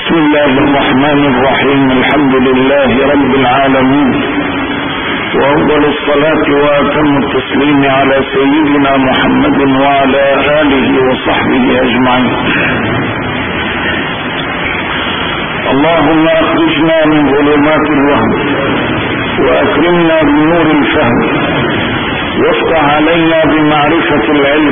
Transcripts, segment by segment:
بسم الله الرحمن الرحيم. الحمد لله رب العالمين، وأفضل الصلاة وأتم التسليم على سيدنا محمد وعلى آله وصحبه أجمعين. اللهم أخرجنا من ظلمات الوهم وأكرمنا بنور الفهم، وافتح علينا بمعرفة العلم،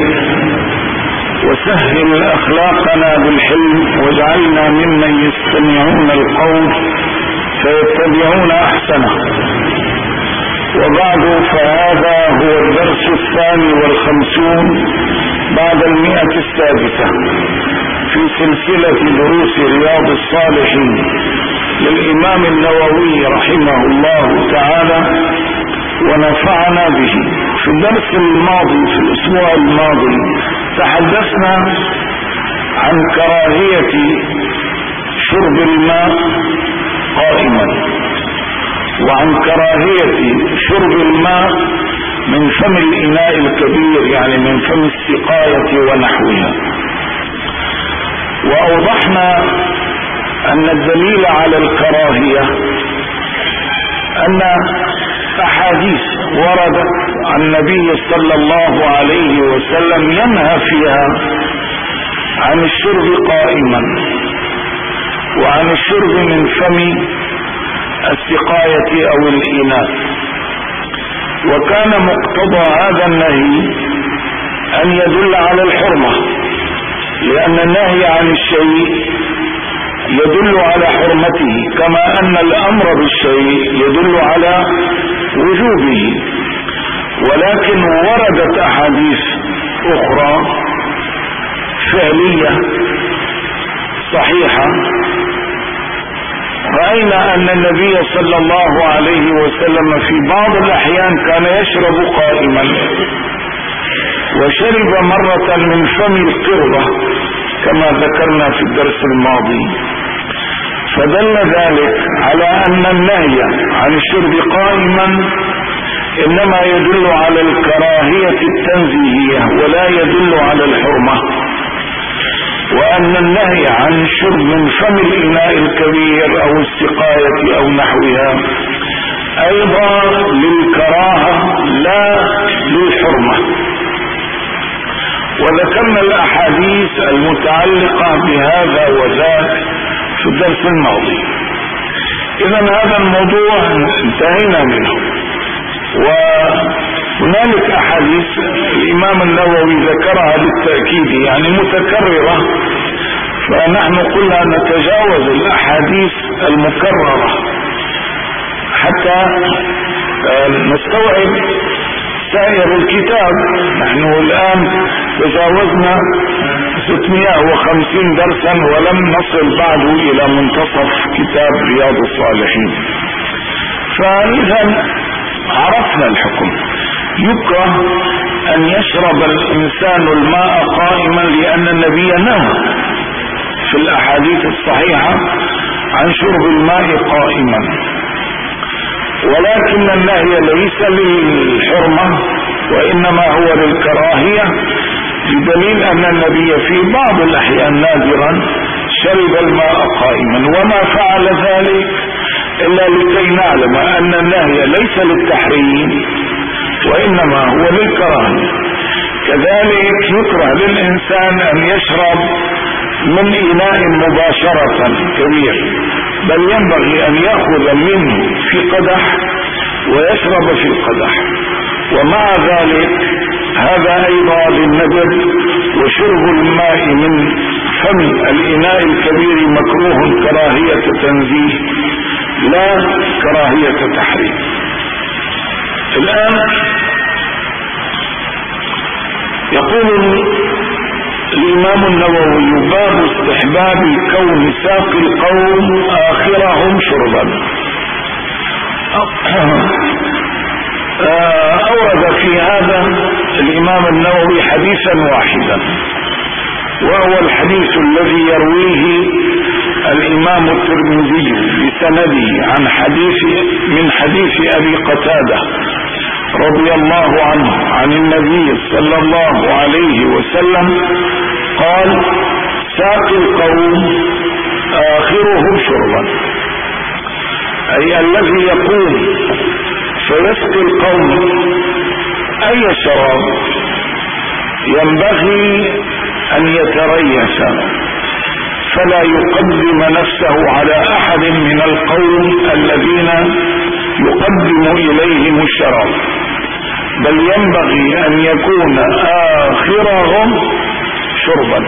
وسهل أخلاقنا بالحلم، واجعلنا ممن يستمعون القول فيتبعون أحسنه. وبعد، فهذا هو الدرس 52 بعد 100 في سلسلة دروس رياض الصالحين للإمام النووي رحمه الله تعالى ونفعنا به. في الدرس الماضي، في الأسبوع الماضي، تحدثنا عن كراهية شرب الماء قائما، وعن كراهية شرب الماء من فم الإناء الكبير، يعني من فم السقاية ونحوها. وأوضحنا أن الدليل على الكراهية أن أحاديث وردت عن النبي صلى الله عليه وسلم ينهى فيها عن الشرب قائما، وعن الشرب من فم السقاية أو الإناء. وكان مقتضى هذا النهي أن يدل على الحرمة، لأن النهي عن الشيء يدل على حرمته، كما أن الأمر بالشيء يدل على وجوبه. ولكن وردت أحاديث أخرى فعلية صحيحة، رأينا أن النبي صلى الله عليه وسلم في بعض الأحيان كان يشرب قائما، وشرب مرة من فم القربة كما ذكرنا في الدرس الماضي. فدل ذلك على أن النهي عن الشرب قائما إنما يدل على الكراهية التنزيهية ولا يدل على الحرمة، وأن النهي عن الشرب من فم الإناء الكبير أو السقاية أو نحوها أيضا للكراهة لا للحرمة. وذكرنا الأحاديث المتعلقة بهذا وذاك في الدرس الماضي. إذن هذا الموضوع انتهينا منه. وهنالك أحاديث الإمام النووي ذكرها بالتأكيد، يعني متكررة، فنحن قلنا نتجاوز الأحاديث المكررة حتى نستوعب سائر الكتاب. نحن الآن تجاوزنا 650 درسا ولم نصل بعد إلى منتصف كتاب رياض الصالحين. فإذا عرفنا الحكم. يكره أن يشرب الإنسان الماء قائما، لأن النبي نهى في الأحاديث الصحيحة عن شرب الماء قائما، ولكن النهي ليس للحرمة وإنما هو للكراهية، بدليل أن النبي في بعض الأحيان نادرا شرب الماء قائما، وما فعل ذلك إلا لكي نعلم أن النهي ليس للتحريم وإنما هو للكراهية. كذلك يكره للإنسان أن يشرب من إناء مباشرة كبير، بل ينبغي أن يأخذ منه في قدح ويشرب في القدح. ومع ذلك هذا أيضا للندب. وشرب الماء من فم الإناء الكبير مكروه كراهية تنزيه لا كراهية تحريم. الآن يقول الإمام النووي: باب استحباب كون ساق القوم آخرهم شربا. أورد في هذا الإمام النووي حديثا واحدا، وهو الحديث الذي يرويه الإمام الترمذي بسنده من حديث أبي قتادة رضي الله عنه عن النبي صلى الله عليه وسلم قال: ساق القوم آخرهم أي الذي يقوم فيسقي القوم أي شراب ينبغي أن يتريث فلا يقدم نفسه على أحد من القوم الذين يقدم إليهم الشراب، بل ينبغي أن يكون آخرهم شربا.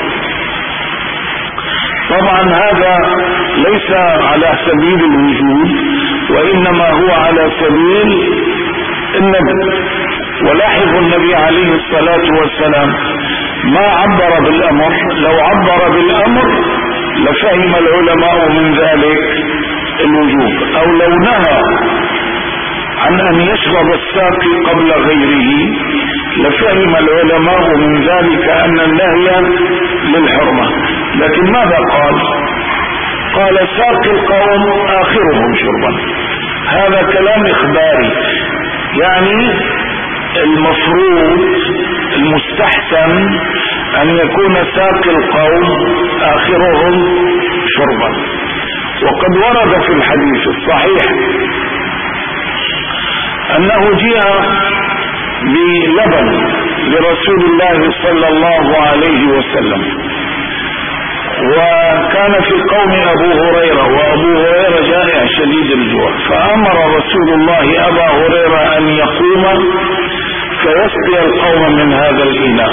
طبعا هذا ليس على سبيل الوجوب، وإنما هو على سبيل الندب. ولاحظوا النبي عليه الصلاة والسلام ما عبر بالأمر، لو عبر بالأمر لفهم العلماء من ذلك الوجوب، أو لو نهى عن أن يشرب الساقي قبل غيره لفهم العلماء من ذلك أن النهي للحرمة. لكن ماذا قال ساقي القوم آخرهم شربا. هذا كلام إخباري، يعني المفروض المستحسن أن يكون ساقي القوم آخرهم شربا. وقد ورد في الحديث الصحيح أنه جاء بلبن لرسول الله صلى الله عليه وسلم، وكان في القوم أبو هريرة، وأبو هريرة جائع شديد الجوع، فأمر رسول الله أبا هريرة أن يقوم فيسقي القوم من هذا الإناء.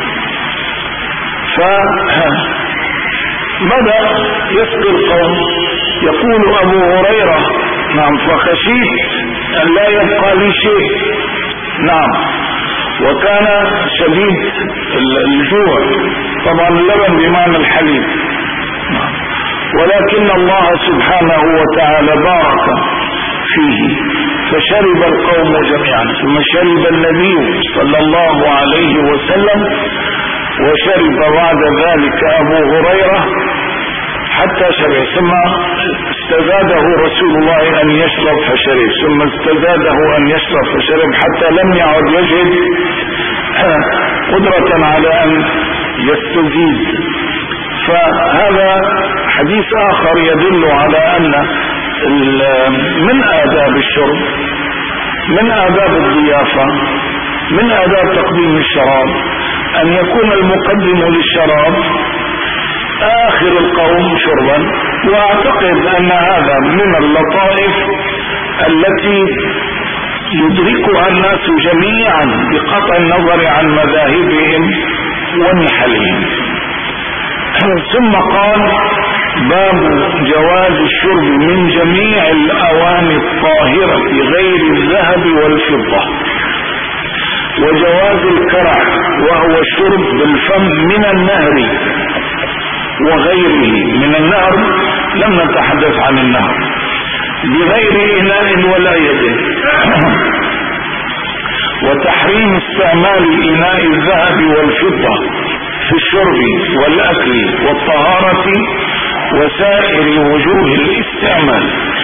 فبدأ يسقي القوم، يقول أبو هريرة نعم فخشيت أن لا يبقى لي شيء، نعم، وكان شديد الجوع، طبعا اللبن بمعنى الحليب، ولكن الله سبحانه وتعالى بارك فيه فشرب القوم جميعا، ثم شرب النبي صلى الله عليه وسلم، وشرب بعد ذلك أبو هريرة حتى شرب، ثم استزاده رسول الله أن يشرب فشرب، ثم استزاده أن يشرب فشرب، حتى لم يعد يجد قدرة على أن يستزيد. فهذا حديث آخر يدل على أن من آداب الشرب، من آداب الضيافة، من آداب تقديم الشراب أن يكون المقدم للشراب آخر القوم شربا. وأعتقد أن هذا من اللطائف التي يدركها الناس جميعا بقطع النظر عن مذاهبهم ونحلهم. ثم قال باب جواز الشرب من جميع الأواني الطاهرة غير الذهب والفضة، وجواز الكرع وهو الشرب بالفم من النهر وغيره. من النهر لم نتحدث عن النهر، بغير إناء ولا يد، وتحريم استعمال إناء الذهب والفضة في الشرب والأكل والطهارة وسائر وجوه الاستعمال.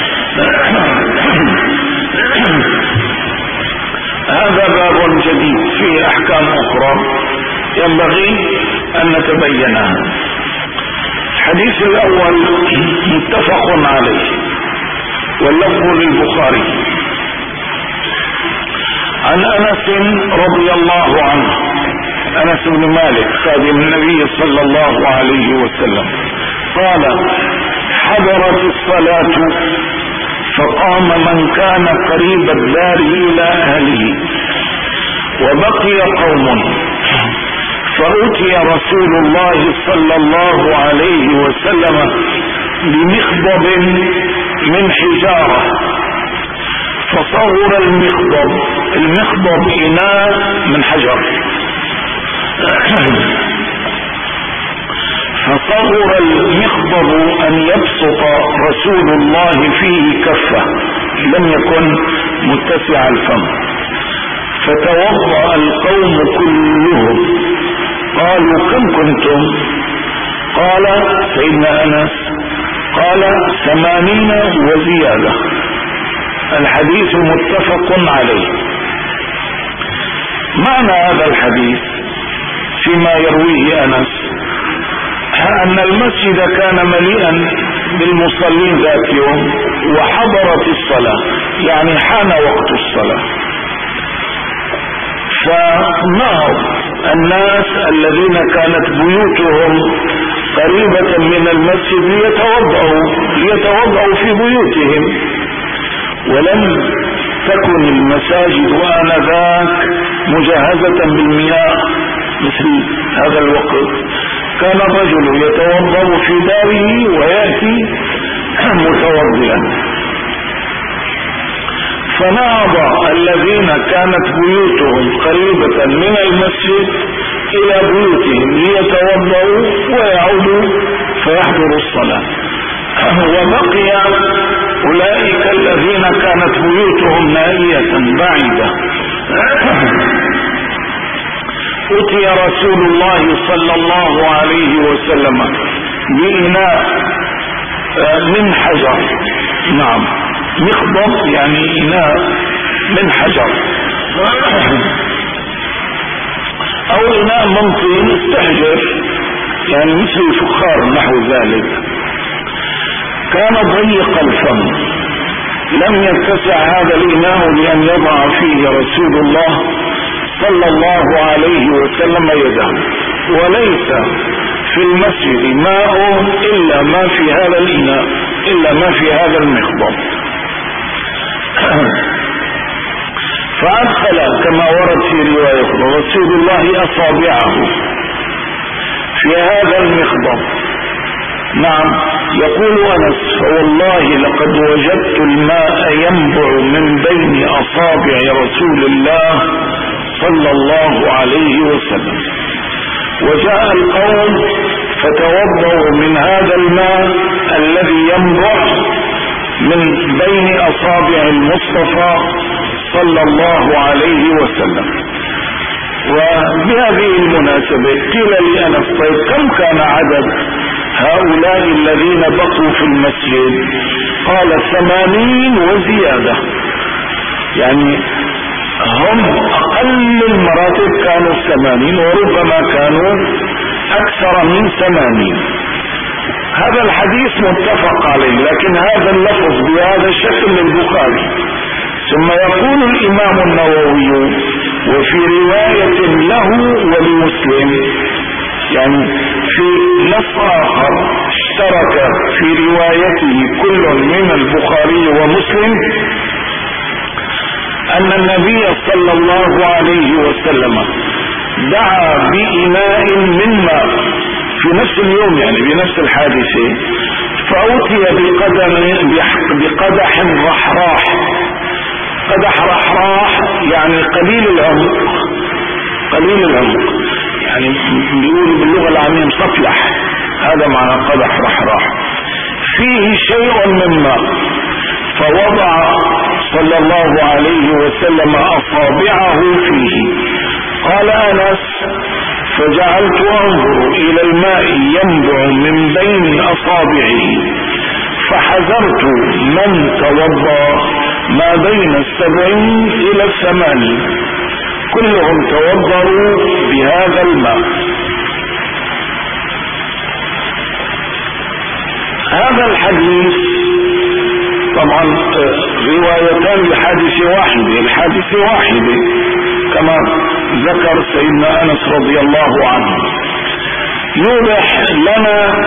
هذا باب جديد فيه أحكام أخرى ينبغي أن نتبينها. الحديث الأول متفق عليه واللفظ للبخاري، عن أنس رضي الله عنه، أنس بن مالك خادم النبي صلى الله عليه وسلم، قال حضرت الصلاة فقام من كان قريب الدار إلى أهله، وبقي قوم، فأتي رسول الله صلى الله عليه وسلم بمخضب من حجارة، فصغر المخضب إناء من حجر، فصغر المخضب أن يبسط رسول الله فيه كفه، لم يكن متسع الفم، فتوضأ القوم كلهم. قالوا كم كنتم؟ قال سيدنا أنس قال 80 وزيادة. الحديث متفق عليه. معنى هذا الحديث فيما يرويه أنس أن المسجد كان مليئا بالمصلين ذات يوم وحضرت الصلاة، يعني حان وقت الصلاة، فنهض الناس الذين كانت بيوتهم قريبة من المسجد ليتوضأوا في بيوتهم، ولم تكن المساجد آنذاك مجهزة بالمياه مثل هذا الوقت. كان الرجل يتوضأ في داره ويأتي متوضئا. فنهض الذين كانت بيوتهم قريبة من المسجد إلى بيوتهم ليتوضأوا ويعودوا فيحضروا الصلاة، وبقي أولئك الذين كانت بيوتهم نائية بعيدة. أتي رسول الله صلى الله عليه وسلم بإناء من حجر، نعم مخضب يعني إناء من حجر أو إناء من طين استحجر، يعني مثل الفخار نحو ذلك. كان ضيق الفم، لم يتسع هذا الإناء لأن يضع فيه رسول الله صلى الله عليه وسلم يده، وليس في المسجد ماء إلا ما في هذا الإناء، إلا ما في هذا المخضب. فأدخل كما ورد في رواية رسول الله أصابعه في هذا المخضب. نعم، يقول أنس: فوالله لقد وجدت الماء ينبع من بين أصابع رسول الله صلى الله عليه وسلم. وجاء القوم فتوضأوا من هذا الماء الذي ينبع من بين أصابع المصطفى صلى الله عليه وسلم. وبهذه المناسبة قيل لي أنس: طيب كم كان عدد هؤلاء الذين بقوا في المسجد؟ قال: 80 وزيادة، يعني هم أقل المراتب كانوا 80 وربما كانوا أكثر من 80. هذا الحديث متفق عليه، لكن هذا اللفظ بهذا الشكل للبخاري. ثم يقول الإمام النووي: وفي رواية له ولمسلم، يعني في نص آخر اشترك في روايته كل من البخاري ومسلم، أن النبي صلى الله عليه وسلم دعا بإناء من ماء في نفس اليوم، يعني بنفس الحادثة، فأوتي بقدح رحراح. قدح رحراح يعني قليل العمق، يعني بيقولوا باللغة العامية مصفلح، هذا معنى قدح رحراح، فيه شيء من ماء. فوضع صلى الله عليه وسلم أصابعه فيه. قال أنس: فجعلت أنظر إلى الماء ينبع من بين أصابعه، فحذرت من توضأ ما بين 70 إلى 80، كلهم توضأوا بهذا الماء. هذا الحديث طبعا روايتان الحادثة واحدة كما ذكر سيدنا أنس رضي الله عنه، يوضح لنا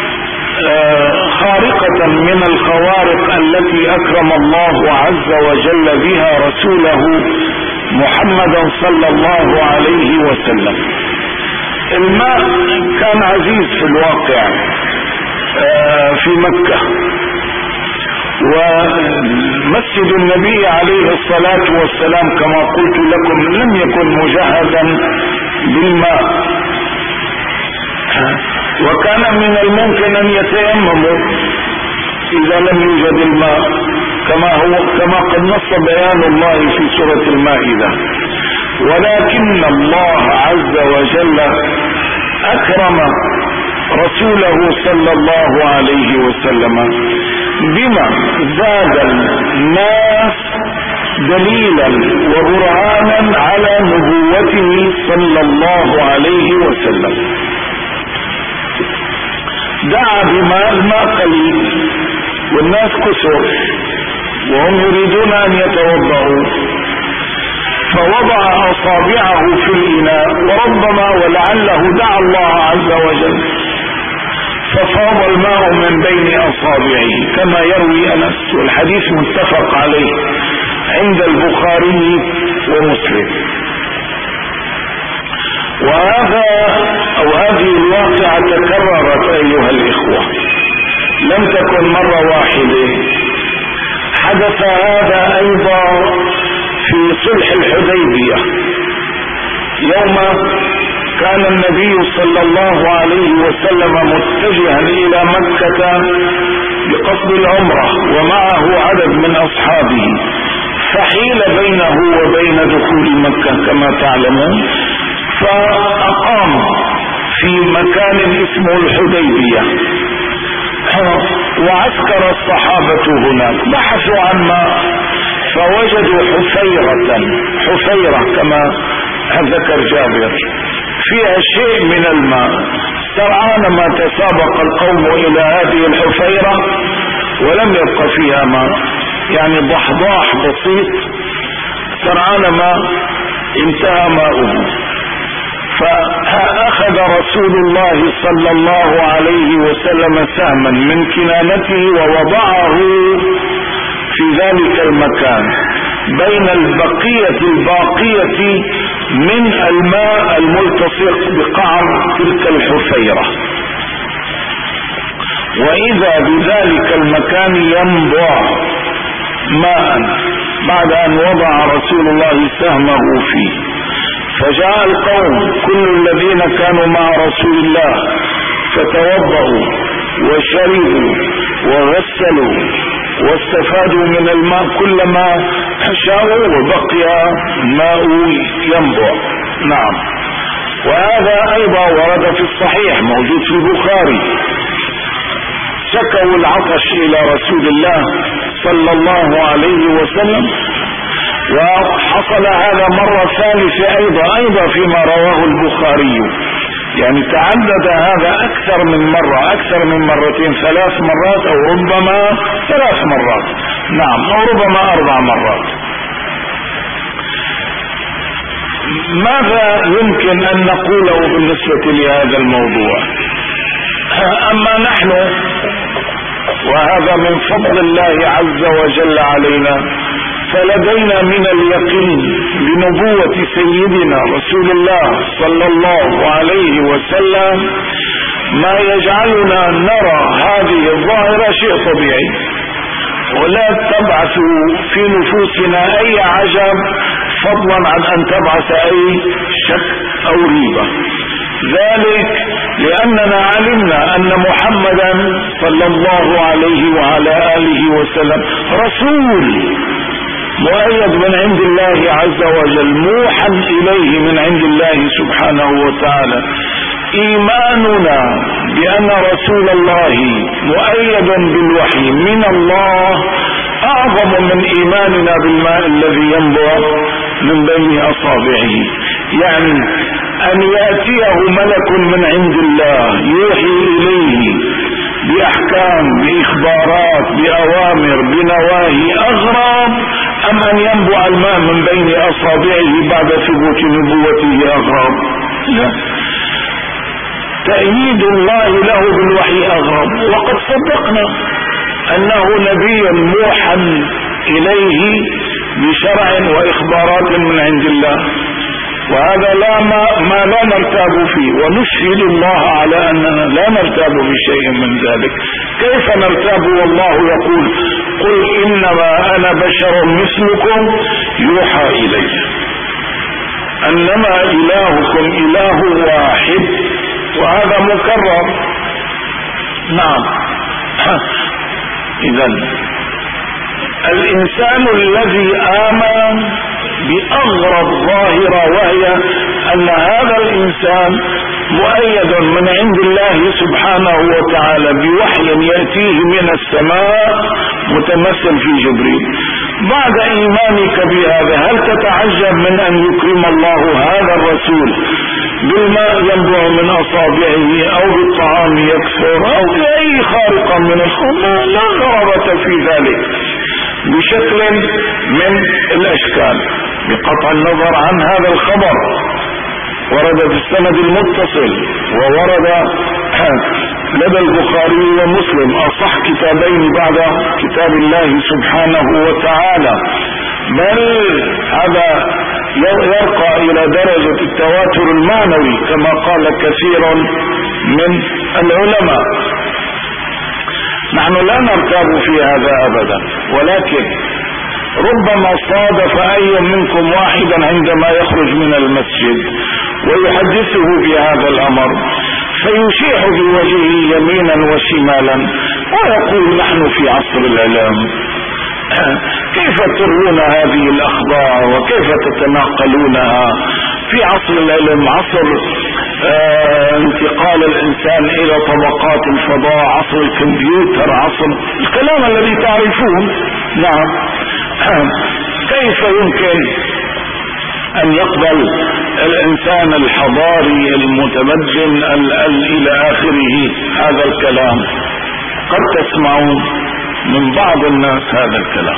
خارقة من الخوارق التي أكرم الله عز وجل بها رسوله محمدا صلى الله عليه وسلم. الماء كان عزيز في الواقع في مكة، ومسجد النبي عليه الصلاة والسلام كما قلت لكم لم يكن مجهزا بالماء، وكان من الممكن أن يتيمموا إذا لم يوجد الماء، كما قد نص بيان الله في سورة المائدة. ولكن الله عز وجل أكرم رسوله صلى الله عليه وسلم بما زاد الناس دليلا وبرهانا على نبوته صلى الله عليه وسلم. دعا بماء، الماء قليل، والناس كثر وهم يريدون أن يتوضأوا، فوضع أصابعه في الإناء وربما ولعله دعا الله عز وجل ففاض الماء من بين أصابعه كما يروي أنس، والحديث متفق عليه عند البخاري ومسلم. هذه الواقعة تكررت أيها الإخوة، لم تكن مرة واحدة. حدث هذا أيضا في صلح الحديبية، يوم كان النبي صلى الله عليه وسلم متجها إلى مكة بقصد العمرة ومعه عدد من أصحابه، فحيل بينه وبين دخول مكة كما تعلمون، فأقام في مكان اسمه الحديبية، وعسكر الصحابة هناك، بحثوا عن ماء فوجدوا حفيرة كما ذكر جابر فيها شيء من الماء. سرعان ما تسابق القوم إلى هذه الحفيرة ولم يبق فيها ماء، يعني ضحضاح بسيط، سرعان ما انتهى ماؤه. فأخذ رسول الله صلى الله عليه وسلم سهما من كنانته ووضعه في ذلك المكان بين الباقية من الماء الملتصق بقعر تلك الحفيرة، وإذا بذلك المكان ينبع ماء بعد أن وضع رسول الله سهمه فيه. فجاء القوم كل الذين كانوا مع رسول الله فتوضأوا وشربوا وغسلوا واستفادوا من الماء كلما شاءوا وبقي ماء ينبع. نعم، وهذا أيضا ورد في الصحيح موجود في البخاري. شكوا العطش إلى رسول الله صلى الله عليه وسلم، وحصل هذا مرة ثالثة أيضا فيما رواه البخاري، يعني تعدد هذا أكثر من مرة، أكثر من مرتين، 3 مرات أو ربما 3 مرات، نعم، أو ربما 4 مرات. ماذا يمكن أن نقوله بالنسبة لهذا الموضوع؟ أما نحن، وهذا من فضل الله عز وجل علينا، فلدينا من اليقين بنبوة سيدنا رسول الله صلى الله عليه وسلم ما يجعلنا نرى هذه الظاهرة شيء طبيعي، ولا تبعث في نفوسنا أي عجب، فضلا عن أن تبعث أي شك أو ريبة. ذلك لأننا علمنا أن محمدا صلى الله عليه وعلى آله وسلم رسول مؤيد من عند الله عز وجل، موحى إليه من عند الله سبحانه وتعالى. إيماننا بأن رسول الله مؤيد بالوحي من الله أعظم من إيماننا بالماء الذي ينبع من بين أصابعه، يعني أن يأتيه ملك من عند الله يوحي إليه بأحكام، بإخبارات، بأوامر، بنواهي أغرب، أم أن ينبع الماء من بين أصابعه بعد ثبوت نبوته أغرب؟ لا، تأييد الله له بالوحي أغرب، وقد صدقنا أنه نبي موحى إليه بشرع وإخبارات من عند الله، وهذا ما لا نرتاب فيه، ونشهد الله على أننا لا نرتاب بشيء من ذلك. كيف نرتاب والله يقول قل إنما أنا بشر مثلكم يوحى إلي أنما إلهكم إله واحد، وهذا مكرر. نعم، إذن الإنسان الذي آمن بأغرب ظاهرة، وهي أن هذا الإنسان مؤيد من عند الله سبحانه وتعالى بوحي يأتيه من السماء متمثل في جبريل. بعد إيمانك بهذا، هل تتعجب من أن يكرم الله هذا الرسول بالماء ينبع من أصابعه أو بالطعام يكثر أو بأي خارقة من الخمر، لا غرابة في ذلك بشكل من الأشكال، بقطع النظر عن هذا الخبر. ورد في السند المتصل، وورد لدى البخاري ومسلم أصح كتابين بعد كتاب الله سبحانه وتعالى، بل هذا يرقى إلى درجة التواتر المعنوي كما قال كثير من العلماء. نحن لا نرتاب في هذا أبدا، ولكن ربما صادف أي منكم واحدا عندما يخرج من المسجد ويحدثه بهذا الأمر فيشيح بوجهه يمينا وشمالا ويقول نحن في عصر الإعلام، كيف تروون هذه الأخبار وكيف تتناقلونها في عصر العلم، عصر انتقال الإنسان إلى طبقات الفضاء، عصر الكمبيوتر، عصر الكلام الذي تعرفون. نعم، كيف يمكن أن يقبل الإنسان الحضاري المتمدن إلى آخره هذا الكلام؟ قد تسمعون من بعض الناس هذا الكلام.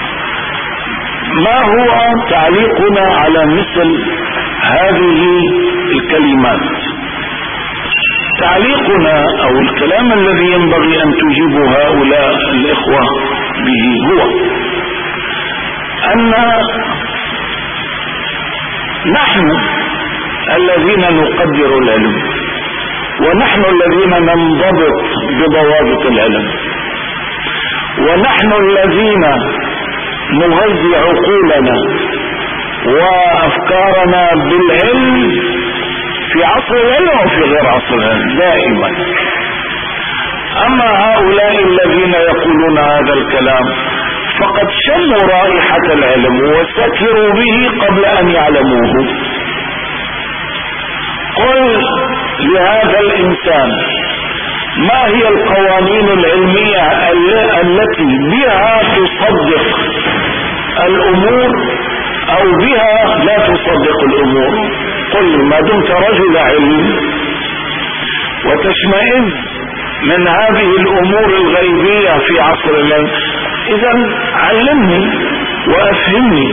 ما هو تعليقنا على مثل هذه الكلمات؟ تعليقنا أو الكلام الذي ينبغي أن تجيب هؤلاء الإخوة به هو أن نحن الذين نقدر العلم، ونحن الذين ننضبط بضوابط العلم، ونحن الذين نغذي عقولنا وأفكارنا بالعلم في عصر العلم وفي غير عصر العلم دائما. أما هؤلاء الذين يقولون هذا الكلام فقد شموا رائحة العلم وسكروا به قبل أن يعلموه. قل لهذا الإنسان ما هي القوانين العلمية التي بها تصدق الأمور أو بها لا تصدق الأمور؟ قل ما دمت رجل علم وتشمئز من هذه الأمور الغيبية في عصر العلم، إذن علمني وأفهمني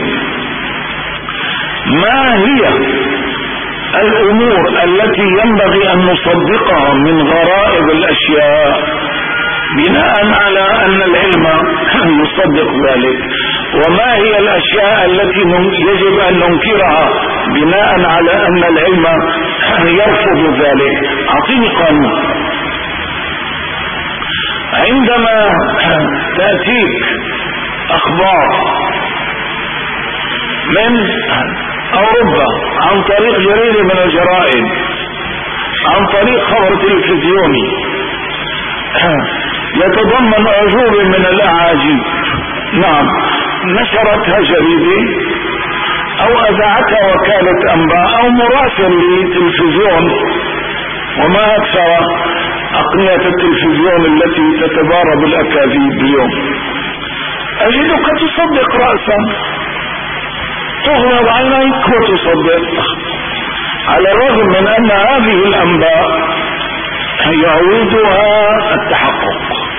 ما هي الأمور التي ينبغي أن نصدقها من غرائب الأشياء بناء على أن العلم يصدق ذلك، وما هي الأشياء التي يجب أن ننكرها بناء على أن العلم يرفض ذلك. أعطيني قانون. عندما تأتيك أخبار من أوروبا عن طريق جريدة من الجرائد، عن طريق خبر تلفزيوني يتضمن أعجوب من الأعاجيب، نعم، نشرتها جريدة أو أذاعتها وكالة أنباء أو مراسل لتلفزيون، وما أكثر أقنية التلفزيون التي تتبارى بالأكاذيب اليوم، أجدك تصدق رأسا، تغمض عينيك وتصدق، على الرغم من أن هذه الأنباء يعوزها التحقق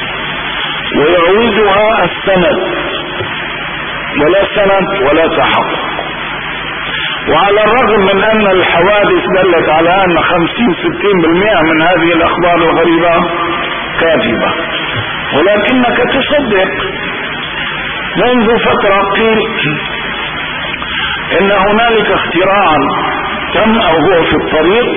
ويعوزها السند، ولا سند ولا تحقق. وعلى الرغم من أن الحوادث دلت على أن 50-60% من هذه الأخبار الغريبة كاذبة، ولكنك تصدق. منذ فترة قيل إن هنالك اختراعا تم أو هو في الطريق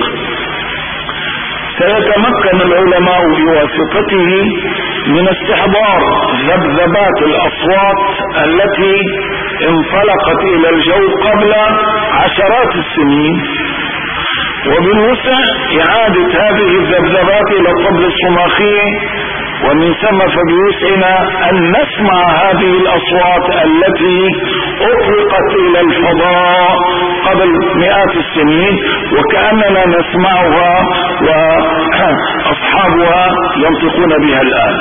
سيتمكن العلماء بواسطته من استحضار ذبذبات الأصوات التي انطلقت إلى الجو قبل عشرات السنين، وبالوسع إعادة هذه الذبذبات إلى الطبل الصماخي، ومن ثم فبوسعنا أن نسمع هذه الأصوات التي أطلقت إلى الفضاء قبل مئات السنين وكأننا نسمعها وأصحابها ينطقون بها الآن.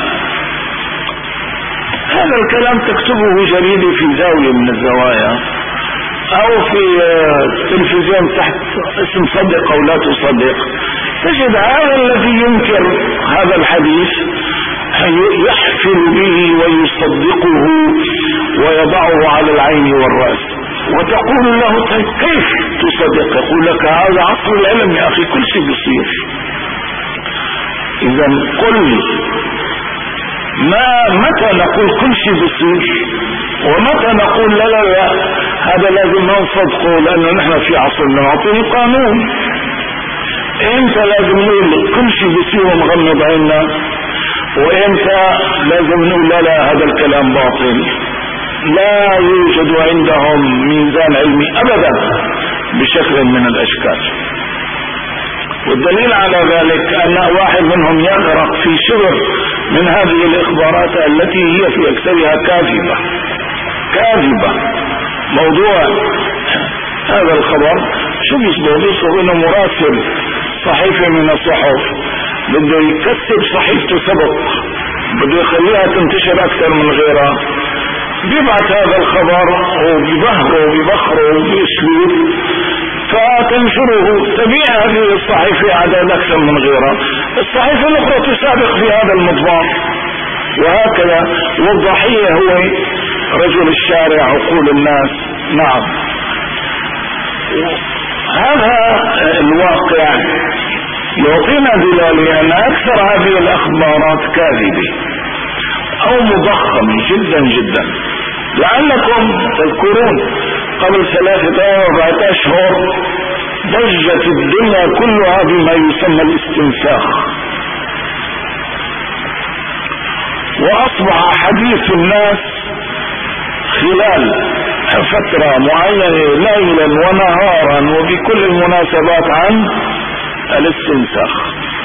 هذا الكلام تكتبه جريدة في زاوية من الزوايا، او في التلفزيون تحت اسم صدق او لا تصدق، تجد هذا الذي ينكر هذا الحديث يحفل به ويصدقه ويضعه على العين والرأس، وتقول له كيف تصدق؟ يقول لك هذا عصر العلم يا اخي، كل شيء بيصير. اذا قل متى نقول كل شيء بيصير، ومتى نقول لا لا لا هذا لازم ما نصدقه لانه نحن في عصرنا نعطيه قانون. امتى لازم نقول كل شيء بيصير ونغمض عيننا، وامتى لازم نقول لا لا هذا الكلام باطل؟ لا يوجد عندهم ميزان علمي ابدا بشكل من الاشكال. والدليل على ذلك ان واحد منهم يغرق في شبر من هذه الاخبارات التي هي في اكثرها كاذبة. موضوع هذا الخبر شو بيصبح انه مراسل صحيفة من الصحف بده يكسب صحيفته سبق، بده يخليها تنتشر اكثر من غيرها، بيبعث هذا الخبر وبيبهره وبيبخره باسلوب فتنشره، تبيع هذه الصحيفة عدد اكثر من غيرها، الصحيفة الاخرى تسابق في هذا المضمار، وهكذا. والضحية هو رجل الشارع عقول الناس. نعم، هذا الواقع يعطينا دلالة ان اكثر هذه الاخبارات كاذبة او مضخمة جدا جدا. لعلكم تذكرون قبل 3 أو 4 أشهر ضجت الدنيا كلها بما يسمى الاستنساخ، واصبح حديث الناس خلال فترة معينة ليلا ونهارا وبكل المناسبات عن الاستنساخ.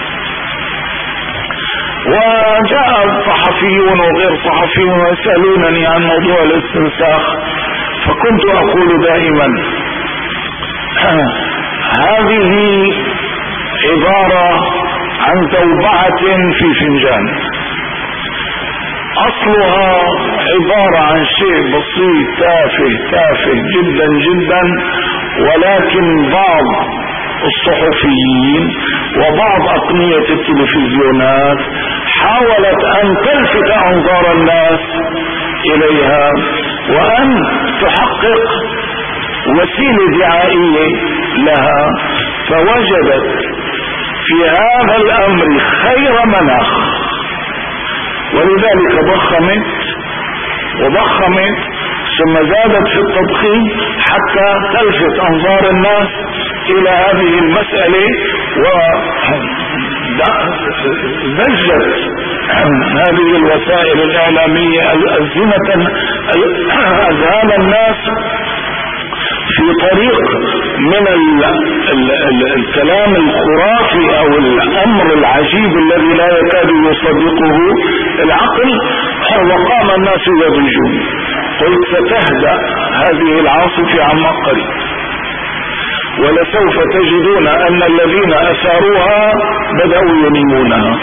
وجاء صحفيون وغير صحفيون ويسألونني عن موضوع الاستنساخ، فكنت اقول دائما هذه عبارة عن توبعة في فنجان، اصلها عبارة عن شيء بسيط تافه جدا جدا، ولكن بعض الصحفيين وبعض أقنية التلفزيونات حاولت أن تلفت أنظار الناس إليها وأن تحقق وسيلة دعائية لها، فوجدت في هذا الأمر خير مناخ، ولذلك وضخمت ثم زادت في التضخيم حتى تلفت أنظار الناس إلى هذه المسألة، وزجت هذه الوسائل الإعلامية أذهان الناس في طريق من الكلام الخرافي أو الأمر العجيب الذي لا يكاد يصدقه العقل، وقام الناس يضجون. قلت ستهدأ هذه العاصفة عما قريب، ولسوف تجدون أن الذين أثاروها بدأوا ينيمونها.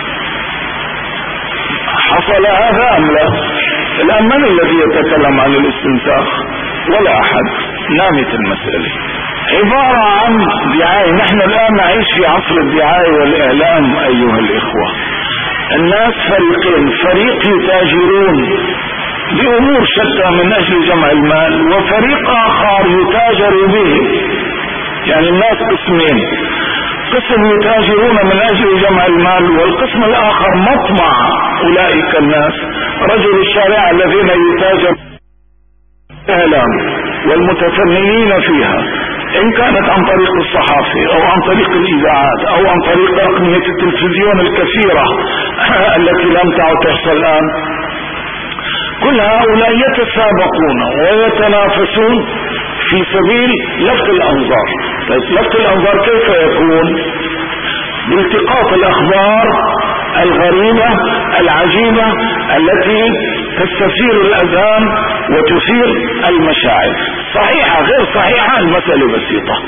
حصل هذا أم لا؟ الآن من الذي يتكلم عن الاستنساخ؟ ولا أحد. نامت المسألة، عبارة عن دعاية. نحن الآن نعيش في عصر الدعاية والإعلام أيها الإخوة. الناس فريقين، فريق يتاجرون بأمور شتى من أجل جمع المال، وفريق آخر يتاجر به. يعني الناس قسمين، قسم يتاجرون من أجل جمع المال، والقسم الآخر مطمع أولئك الناس، رجل الشارع الذين يتاجر الإعلام والمتفننين فيها، إن كانت عن طريق الصحافة أو عن طريق الإذاعات أو عن طريق أقنية التلفزيون الكثيرة التي لم تعد تحصل الآن. كل هؤلاء يتسابقون ويتنافسون في سبيل لفت الأنظار. طيب لفت الأنظار كيف يكون؟ بالتقاط الأخبار الغريبة العجيبة التي تستثير الأذهان وتثير المشاعر، صحيحة غير صحيحة المسألة بسيطة.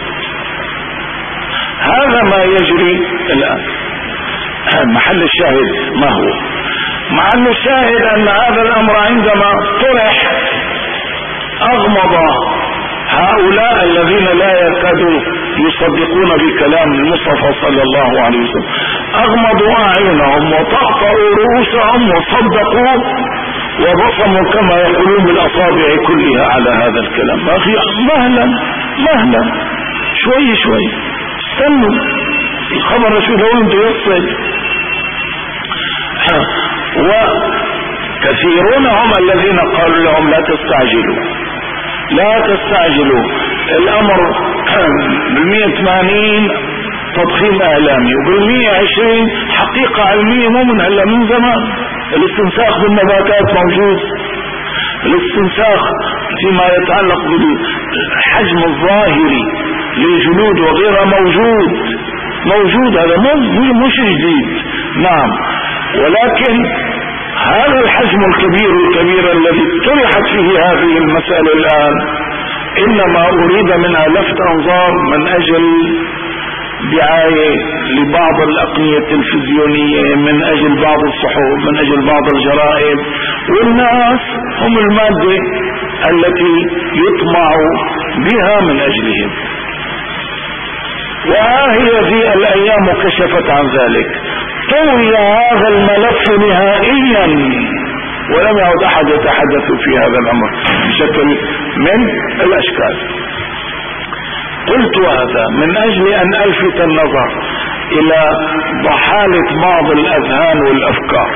هذا ما يجري الآن. محل الشاهد ما هو؟ محل الشاهد أن هذا الأمر عندما طرح أغمض هؤلاء الذين لا يكادوا يصدقون بكلام المصطفى صلى الله عليه وسلم اغمضوا اعينهم وطأطأوا رؤوسهم وصدقوا وبصموا كما يقولون بالاصابع كلها على هذا الكلام. اخي مهلا شوي استنوا، الخبر شو لو انت يصل. وكثيرون هم الذين قالوا لهم لا تستعجلوا الامر ب180 تضخيم اعلامي وب120 حقيقة علمية مو من هلا، من زمان. الاستنساخ بالنباتات موجود، الاستنساخ فيما يتعلق بالحجم الظاهري للجلود وغيرها موجود هذا مش جديد. نعم، ولكن هذا الحجم الكبير الذي طرحت فيه هذه المسألة الآن إنما أريد منها لفت أنظار من أجل دعاية لبعض الأقنية التلفزيونية، من أجل بعض الصحف، من أجل بعض الجرائد، والناس هم المادة التي يطمع بها من أجلهم. وهي في الأيام كشفت عن ذلك، طوي هذا الملف نهائيا ولم يعد أحد يتحدث في هذا الأمر بشكل من الأشكال. قلت هذا من أجل أن ألفت النظر إلى ضحالة بعض الأذهان والأفكار.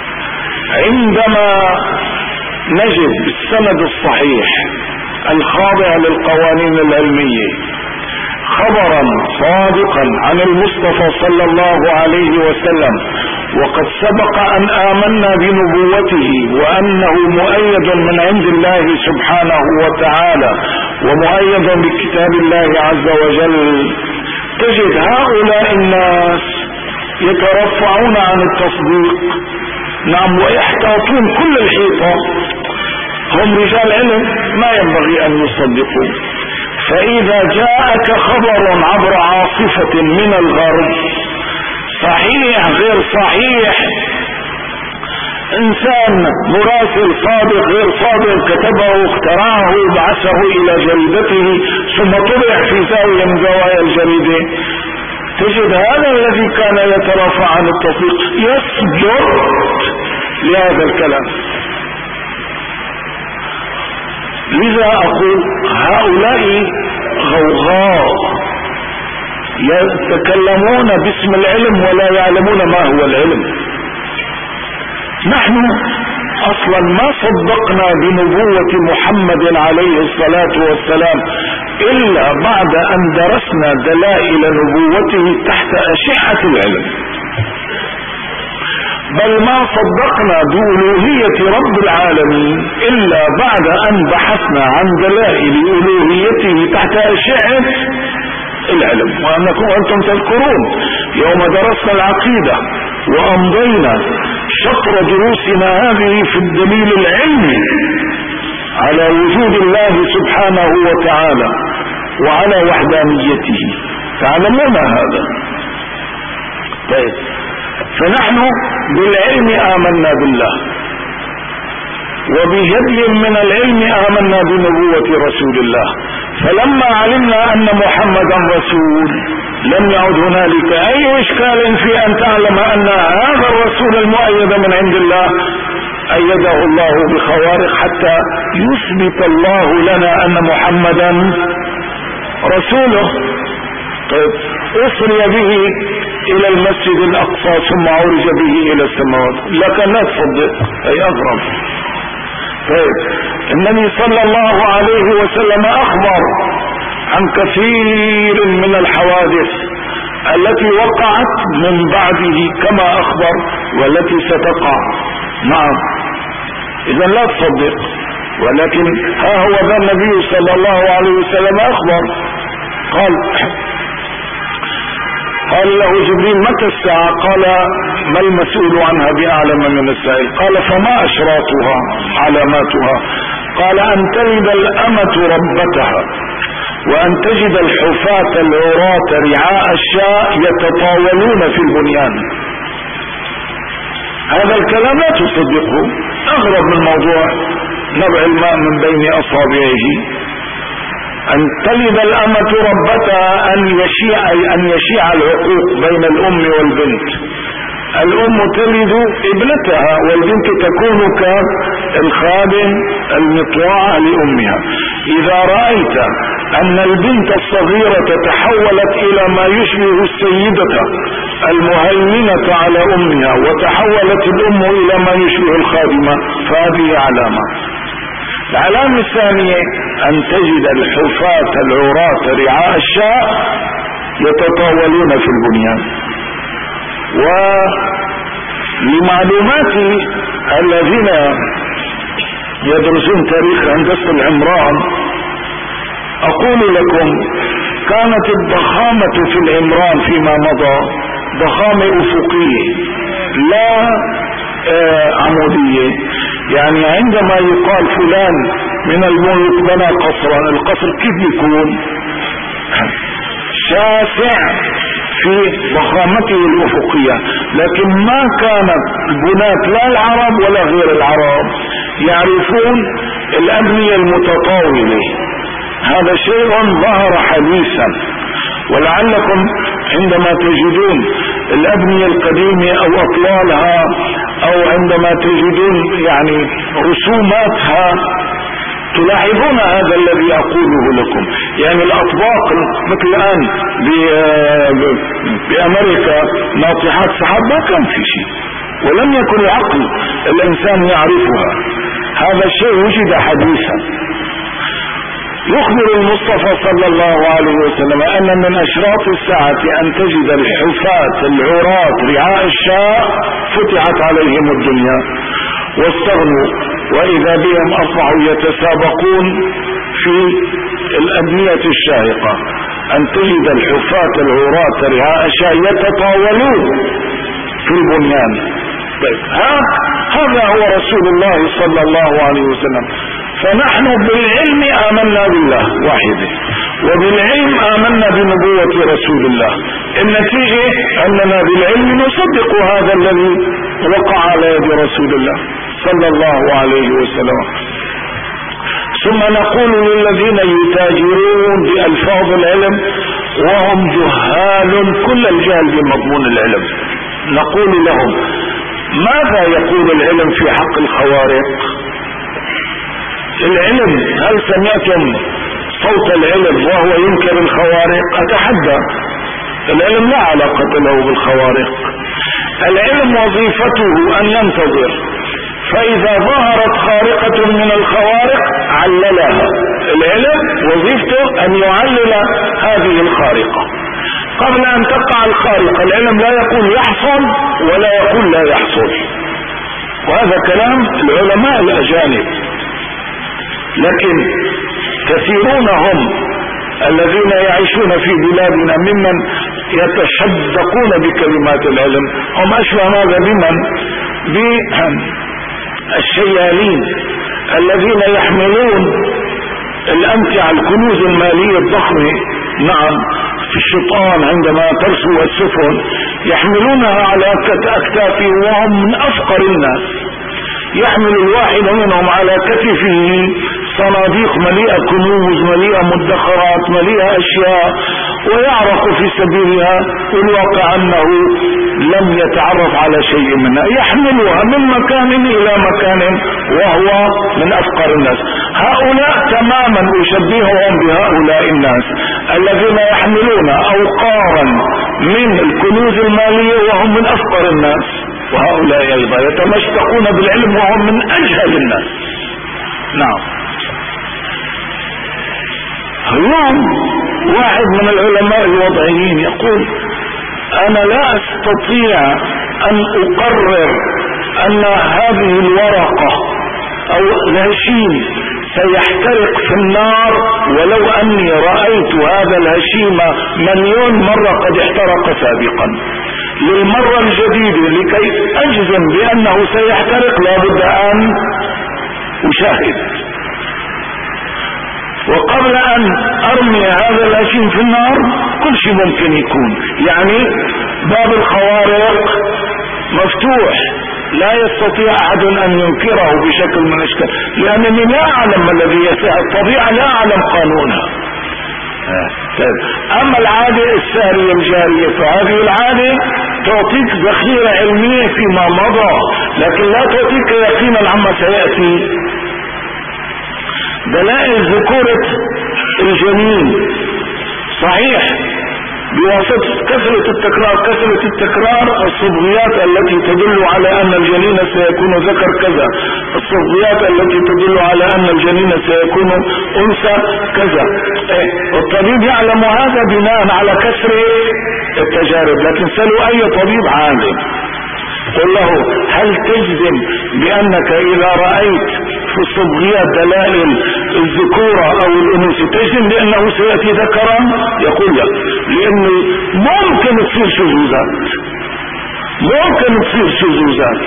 عندما نجد بالسند الصحيح الخاضع للقوانين العلمية خبرا صادقا عن المصطفى صلى الله عليه وسلم، وقد سبق أن آمنا بنبوته وأنه مؤيد من عند الله سبحانه وتعالى ومؤيد بكتاب الله عز وجل، تجد هؤلاء الناس يترفعون عن التصديق. نعم، ويحتاطون كل الحيطة، هم رجال علم ما ينبغي أن يصدقوا. فإذا جاءك خبر عبر عاصفة من الغرب صحيح غير صحيح، انسان مراسل صادق غير صادق كتبه اخترعه بعثه الى جريدته ثم طبع في زاوية من زوايا الجريدة، تجد هذا الذي كان يترافع عن التصديق يسجد لهذا الكلام. لذا اقول هؤلاء غوغاء يتكلمون باسم العلم ولا يعلمون ما هو العلم. نحن اصلا ما صدقنا بنبوة محمد عليه الصلاة والسلام الا بعد ان درسنا دلائل نبوته تحت اشعة العلم، بل ما صدقنا بألوهية رب العالمين الا بعد ان بحثنا عن دلائل ألوهيته تحت اشعة العلم. وانتم تذكرون يوم درسنا العقيدة وامضينا شطر دروسنا هذه في الدليل العلمي على وجود الله سبحانه وتعالى وعلى وحدانيته، تعلمون هذا. طيب، فنحن بالعلم آمنا بالله، وبهدي من العلم آمنا بنبوة رسول الله. فلما علمنا أن محمدا رسول لم يعد هنالك أي إشكال في أن تعلم أن هذا الرسول المؤيد من عند الله أيده الله بخوارق حتى يثبت الله لنا أن محمدا رسوله. طيب، أسري به إلى المسجد الأقصى ثم عرج به إلى السماوات، لكن لا تصدق، أي أغرب. طيب، النبي صلى الله عليه وسلم أخبر عن كثير من الحوادث التي وقعت من بعده كما أخبر والتي ستقع. نعم، إذا لا تصدق، ولكن ها هو ذا النبي صلى الله عليه وسلم أخبر. قال له جبريل متى الساعة؟ قال ما المسؤول عنها بأعلم من السائل. قال فما أشراطها علاماتها؟ قال أن تلد الأمة ربتها، وأن تجد الحفاة العراة رعاء الشاء يتطاولون في البنيان. هذا الكلام لا تصدقه، أغرب من موضوع نبع الماء من بين أصابعه. أن تلد الأمة ربتها، أن يشيع العقوق بين الأم والبنت. الأم تلد ابنتها والبنت تكون كالخادم المطواع لأمها. إذا رأيت أن البنت الصغيرة تحولت إلى ما يشبه السيدة المهيمنة على أمها وتحولت الأم إلى ما يشبه الخادمة فهذه علامة. العلامة الثانية أن تجد الحفاة العراة رعاء الشاء يتطاولون في البنيان. ولمعلومات الذين يدرسون تاريخ هندسة العمران أقول لكم كانت الضخامة في العمران فيما مضى ضخامة أفقية لا عمودية. يعني عندما يقال فلان من الملك بنى قصرا، القصر كيف بيكون؟ شاسع في ضخامته الأفقية، لكن ما كانت البناة لا العرب ولا غير العرب يعرفون الأبنية المتطاولة. هذا شيء ظهر حديثا، ولعلكم عندما تجدون الأبنية القديمة أو أطلالها أو عندما تجدون يعني رسوماتها تلاحظون هذا الذي أقوله لكم. يعني الأطباق مثل الآن بأمريكا ناطحات سحاب ما كان في شيء ولم يكن العقل الإنسان يعرفها. هذا الشيء وجد حديثا. يخبر المصطفى صلى الله عليه وسلم أن من أشراط الساعة أن تجد الحفاة العراة رعاء الشاء فتحت عليهم الدنيا واستغنوا، وإذا بهم أصبحوا يتسابقون في الأبنية الشاهقة. أن تجد الحفاة العراة رعاء الشاء يتطاولون في البنيان. طيب هذا هو رسول الله صلى الله عليه وسلم. فنحن بالعلم آمنا بالله واحده، وبالعلم آمنا بنبوة رسول الله. النتيجة أننا بالعلم نصدق هذا الذي وقع على يد رسول الله صلى الله عليه وسلم. ثم نقول للذين يتاجرون بألفاظ العلم وهم جهال كل الجهل بمضمون العلم، نقول لهم ماذا يقول العلم في حق الخوارق؟ العلم، هل سمعتم صوت العلم وهو ينكر الخوارق؟ أتحدى. العلم لا علاقة له بالخوارق. العلم وظيفته أن ينتظر، فإذا ظهرت خارقة من الخوارق عللها. العلم وظيفته أن يعلل هذه الخارقة قبل أن تقع الخارقة. العلم لا يقول يحصل ولا يقول لا يحصل، وهذا كلام العلماء الأجانب. لكن كثيرون هم الذين يعيشون في بلادنا ممن يتشدقون بكلمات العلم، هم أشبه ماذا بمن؟ بالشيالين الذين يحملون الأمتعة الكنوز المالية الضخمة. نعم، في الشيطان عندما ترسو السفن يحملونها على أكتافهم وهم من أفقر الناس. يحمل الواحد منهم على كتفه صناديق مليئة كنوز، مليئة مدخرات، مليئة أشياء، ويعرق في سبيلها، والواقع أنه لم يتعرف على شيء منها. يحملها من مكان إلى مكان وهو من أفقر الناس. هؤلاء تماما أشبههم بهؤلاء الناس الذين يحملون أوقارا من الكنوز المالية وهم من أفقر الناس، وهؤلاء أيضا يتمشتقون بالعلم وهم من أجهل الناس. نعم. اليوم واحد من العلماء الوضعيين يقول أنا لا أستطيع أن أقرر أن هذه الورقة أو الهشيم سيحترق في النار ولو أني رأيت هذا الهشيم مليون مرة قد احترق سابقا. للمرة الجديدة لكي أجزم بأنه سيحترق لابد أن أشاهد، وقبل أن أرمي هذا الهشيم في النار كل شيء ممكن يكون. يعني باب الخوارق مفتوح، لا يستطيع أحد أن ينكره بشكل من الأشكال، لأنني لا أعلم ما الذي يسعى الطبيعة، لا أعلم قانونها. اما العادة السارية الجارية فهذه العادة تعطيك ذخيرة علمية فيما مضى، لكن لا تعطيك يقينا عما سيأتي. دلائل ذكورة الجنين صحيح بواسطة كثرة التكرار الصبغيات التي تدل على ان الجنين سيكون ذكر كذا، الصبغيات التي تدل على ان الجنين سيكون انثى كذا. الطبيب يعلم هذا بناء على كثرة التجارب، لكن سألوا اي طبيب عالم قل له هل تجزم بانك اذا رأيت في الصبغيات دلائل الذكورة او الانوثة تجزم بانه سيأتي ذكرا؟ يقول لا، لانه ممكن تصير شذوذات،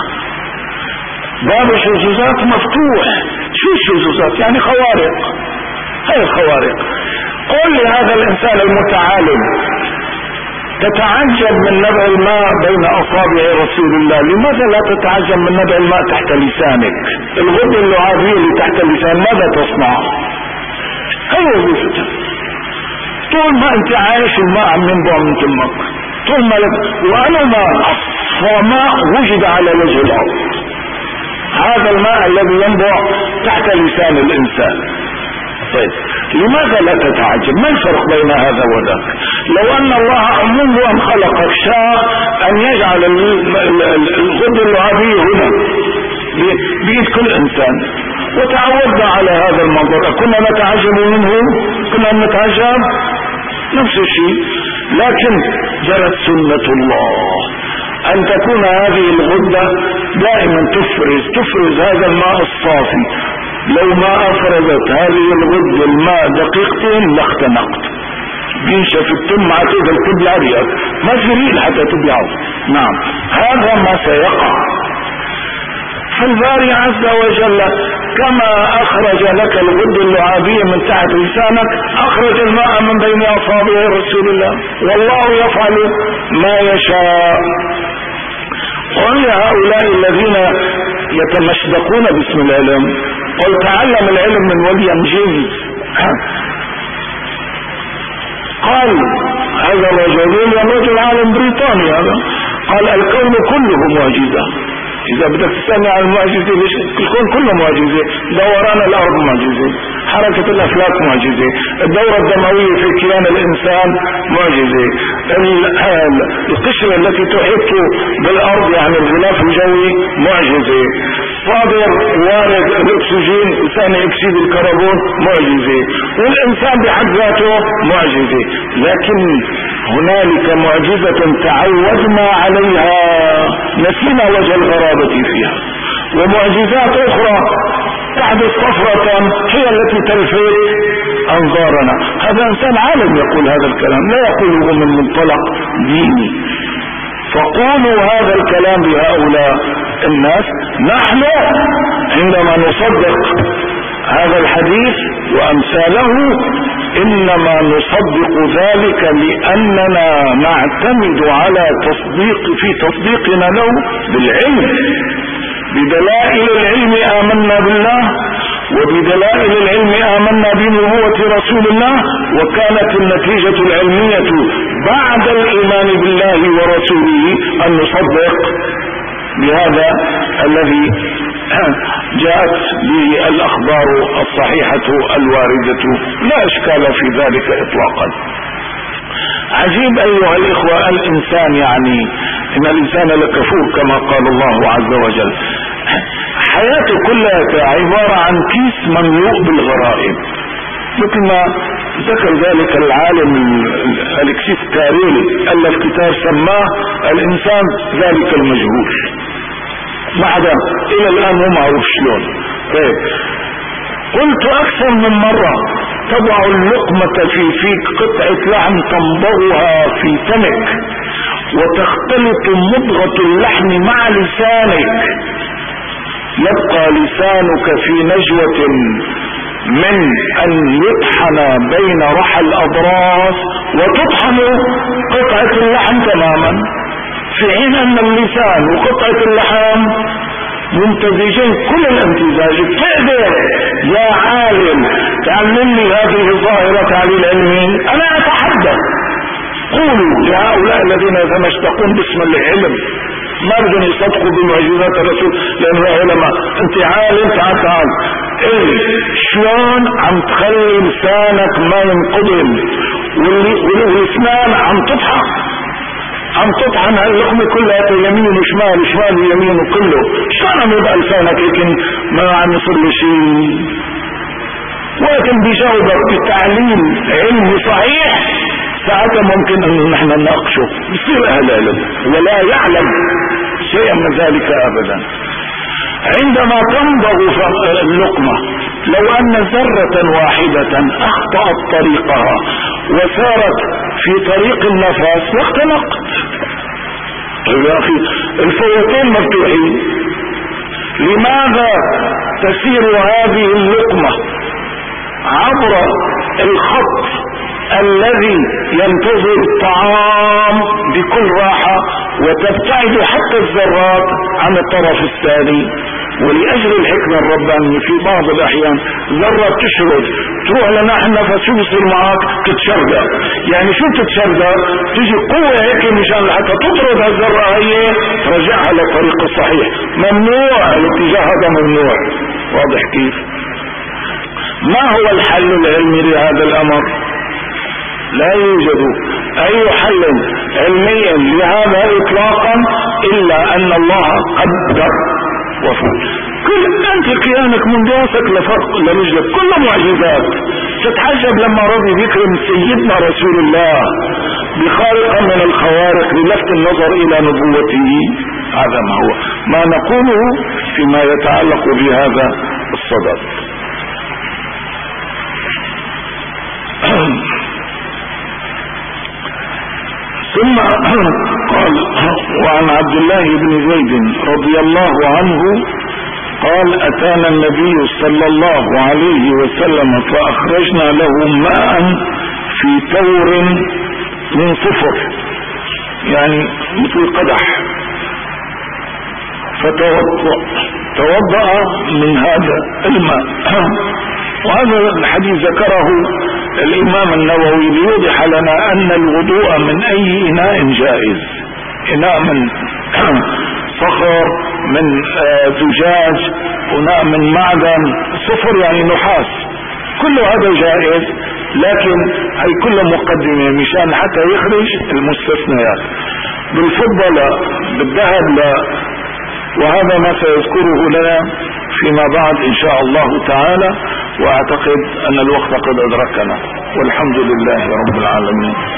باب الشذوذات مفتوح. شو الشذوذات؟ يعني خوارق. هاي الخوارق. قل لهذا الانسان المتعالم تتعجب من نبع الماء بين اصابع رسول الله، لماذا لا تتعجب من نبع الماء تحت لسانك؟ الغدة اللعابية اللي تحت اللسان ماذا تصنع؟ هي وظيفتها. طول ما انت عايش الماء عم ينبع من تمك، طول ما وانا ما اصفى ماء وجد على وجه الارض، هذا الماء الذي ينبع تحت لسان الانسان. طيب لماذا لا تتعجب؟ ما الفرق بين هذا وذاك؟ لو ان الله منذ ان خلق الشاء ان يجعل الغدة اللعابية هنا بيد كل انسان وتعودنا على هذا المنظر، كنا نتعجب منه؟ كنا نتعجب؟ نفس الشيء. لكن جرت سنة الله ان تكون هذه الغدة دائما تفرز هذا الماء الصافي. لو ما افرزت هذه الغدة الماء دقيقتين لاختنقت، بينشف التم تقدر تبلع ريقك، ما في ريق حتى تبلعه. نعم هذا ما سيقع. فالباري عز وجل كما اخرج لك الغدة اللعابية من تحت لسانك اخرج الماء من بين اصابع رسول الله، والله يفعل ما يشاء. قل هؤلاء الذين يتمشدقون باسم العلم، قل تعلم العلم من وليم جيمس. قال هذا الرجل عالم بريطاني هذا، قال الكون كله معجزة. اذا بدك تستنى على المعجزة ليش؟ الكون كله معجزة، دوران الارض معجزة، حركة الافلاك معجزة، الدورة الدموية في كيان الانسان معجزة، القشرة التي تحيط بالارض يعني الغلاف الجوي معجزة، صادر وارد الاكسجين ثاني اكسيد الكربون معجزة، والانسان بحد ذاته معجزة. لكن هنالك معجزة تعودنا عليها نسينا وجه الغرابة فيها، ومعجزات اخرى تحدث طفرة هي التي تلفت انظارنا. هذا انسان عالم يقول هذا الكلام، لا يقوله من منطلق ديني. فقولوا هذا الكلام لهؤلاء الناس. نحن عندما نصدق هذا الحديث وامثاله انما نصدق ذلك لاننا نعتمد على في تصديقنا له بالعلم. بدلائل العلم آمنا بالله، وبدلائل العلم آمنا بنبوة رسول الله، وكانت النتيجة العلمية بعد الإيمان بالله ورسوله أن نصدق بهذا الذي جاءت به الأخبار الصحيحة الواردة، لا إشكال في ذلك إطلاقا. عجيب أيها الإخوة، الإنسان يعني إن الإنسان لكفور كما قال الله عز وجل. حياته كلها عبارة عن كيس مملوء بالغرائب، مثل ما ذكر ذلك العالم الكسيس كاريل ألف كتاب سماه الإنسان ذلك المجهول، ما حدا إلى الآن هو معروف شلون. طيب قلت أكثر من مرة تضع اللقمة في فيك قطعة لحم تمضغها في فمك وتختلط مضغة اللحم مع لسانك، يبقى لسانك في نجوة من أن يطحن بين رحى الأضراس وتطحن قطعة اللحم تماما، في حين أن اللسان وقطعة اللحم ممتزجين كل الامتزاج. تقدر يا عالم تعلمني هذه الظاهرة تعليل علمي؟ انا اتحدث. قولوا لهؤلاء الذين يتمشتقون باسم العلم ما بدهم يصدقوا بمعجزات الرسول لانه علماء. انت عالم، تعال شلون عم تخلي لسانك ما ينقضم والاسنان عم تطحن هاللقمة كلها يمين وشمال شمال ويمين وكله. شلون عم يبقى لسانك هيك ما عم يصير له شيء؟ ولكن بيجاوبك بتعليم علمي صحيح، ساعتها ممكن ان نحن نناقشه. بصير اهل علم ولا يعلم شيئا من ذلك ابدا. عندما تمضغ اللقمة لو ان ذرة واحدة اخطأت طريقها وسارت في طريق النفس واختنقت. يا اخي الفوتين مفتوحين، لماذا تسير هذه اللقمة عبر الخط الذي ينتظر الطعام بكل راحة وتبتعد حتى الذرات عن الطرف الثاني؟ ولأجل الحكمة الربانية في بعض الأحيان ذرة تشرد تروح لناحية النفس، شو بصير معك؟ تتشردة. يعني شو تتشردة؟ تيجي قوة هيك مشان حتى تطرد هالذرة هي ترجعها للطريق الصحيح. ممنوع الاتجاه هذا، ممنوع. واضح كيف؟ ما هو الحل العلمي لهذا الأمر؟ لا يوجد اي حل علمي لهذا اطلاقا الا ان الله قدر وفعل. كل انت قيامك من راسك لرجلك كل معجزات. تتعجب لما رضي يكرم سيدنا رسول الله بخارقة من الخوارق للفت النظر الى نبوته. هذا ما هو ما نقوله فيما يتعلق بهذا الصدد. ثم قال: وعن عبد الله بن زيد رضي الله عنه قال: أتانا النبي صلى الله عليه وسلم فأخرجنا له ماء في تور من صفر، يعني مثل قدح، فتوضأ من هذا الماء. وهذا الحديث ذكره الإمام النووي ليوضح لنا أن الوضوء من أي إناء جائز. إناء من صخر، من زجاج، إناء من معدن، صفر يعني نحاس، كل هذا جائز. لكن هي كله مقدمة مشان حتى يخرج المستثنيات. بالفضة لا، بالذهب لا. وهذا ما سيذكره لنا فيما بعد إن شاء الله تعالى. وأعتقد أن الوقت قد أدركنا، والحمد لله رب العالمين.